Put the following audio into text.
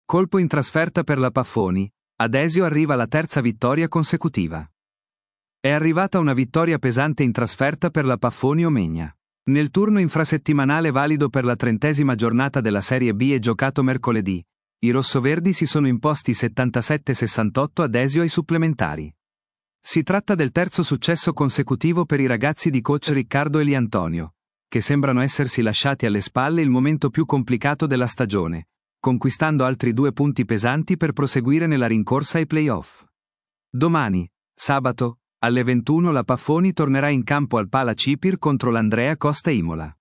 Colpo in trasferta per la Paffoni, a Desio arriva la terza vittoria consecutiva. È arrivata una vittoria pesante in trasferta per la Paffoni Omegna. Nel turno infrasettimanale valido per la 30ª giornata della Serie B e giocato mercoledì, i rossoverdi si sono imposti 77-68 a Desio ai supplementari. Si tratta del terzo successo consecutivo per i ragazzi di coach Riccardo Eliantonio, che sembrano essersi lasciati alle spalle il momento più complicato della stagione, conquistando altri 2 punti pesanti per proseguire nella rincorsa ai play-off. Domani, sabato, alle 21 la Paffoni tornerà in campo al Pala Cipir contro l'Andrea Costa Imola.